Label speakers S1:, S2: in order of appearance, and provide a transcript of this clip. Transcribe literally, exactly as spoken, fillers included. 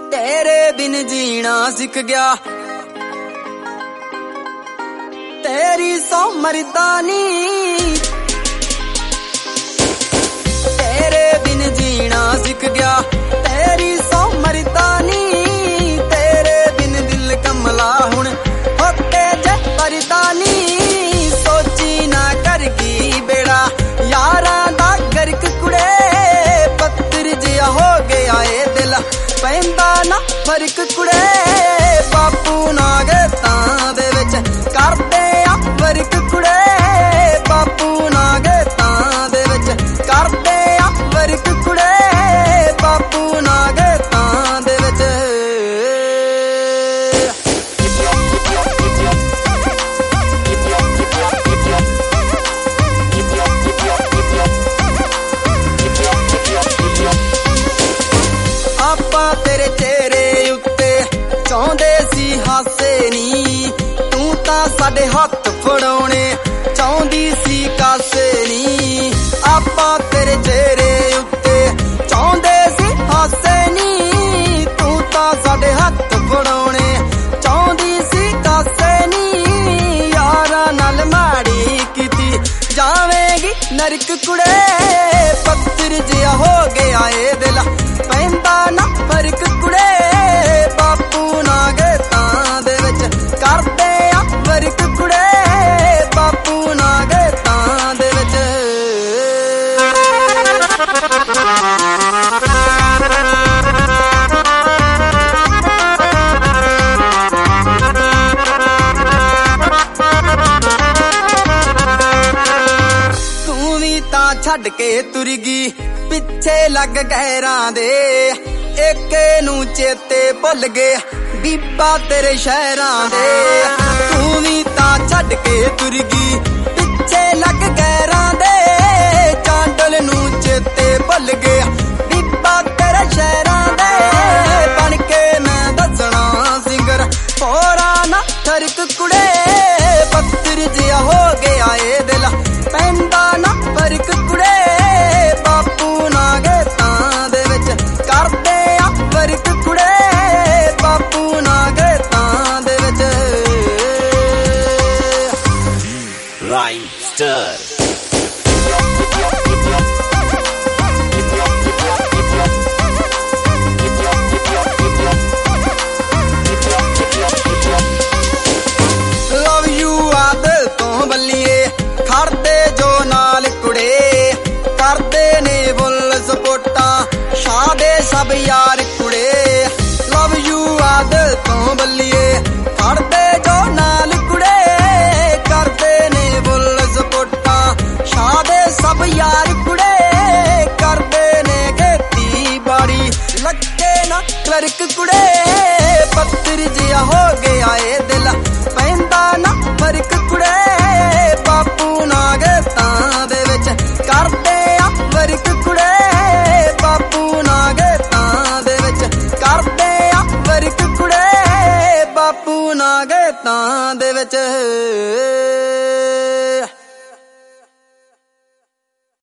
S1: तेरे बिन जीना सिख गया, तेरी सौ मर्दानी। तेरे बिन जीना सिख गया, तेरी सौ मर्दानी। तेरे बिन दिल कमला हुण होके जे परदानी। सोची ना करगी बेड़ा यारां दा गर्क कुड़े, पत्थर जिहा हो गया ए दिल पैंदा ना फर्क कुड़े। बापू नाग तां दे विच करदे आ फर्क कुड़े, बापू नाग तां दे विच करदे आ फर्क कुड़े, बापू नाग तां दे विच। आपां तेरे चेहरे उत्ते चाहुंदे सी हासे नी, तू तां साडे हत्थ फड़ाउणे चाहुंदी सी कासे नी। आपां तेरे चेहरे उत्ते चाहुंदे सी हासे नी, तू तां साडे हत्थ फड़ाउणे चाहुंदी सी कासे नी। यारां नाल माड़ी कीती जावेगी नरक कुड़े, पत्थर जिहा हो गया ए दिल पैंदा ना फर्क कुड़े। बापू नाग तां दे विच करदे आ फर्क कुड़े, बापू नाग तां दे विच। तू वी तां छड्ड के तुर गई पिछे लग गैरां दे, एके नू चेते भुल गए बीबा तेरे शहरां दे। तू वी तां छड्ड के तुर गई पिछे लग गैरां दे, चांडल नू चेते भुल गए बीबा तेरे शहरां दे। बन के मैं दसना सिंगर होरा ना फर्क कुड़े, पत्थर जिहा हो गया ए दिल पैंदा ना फर्क कुड़े। बापू नाग तां दे विच करदे आ फर्क कुड़े, बापू नाग तां दे विच।
S2: Rhymester
S1: लव यू आदल तो बल्लिए खड़दे जो नाल कुड़े, करदे ने बुल सपोटा शादे सब यार कुड़े। लव यू आदल तो बल्लिए खड़दे जो नाल कुड़े, करदे ने बुल सपोटा शादे सब यार कुड़े। करदे ने खेती बाड़ी लगे ना क्लर्क कुड़े, पत्थर जिहा हो गया ए दिल पैंदा ना फर्क कुड़े। बापू नाग तां दे विच करदे आ फर्क कुड़े, बापू नाग तां दे विच करदे आ फर्क कुड़े, बापू नाग तां दे विच।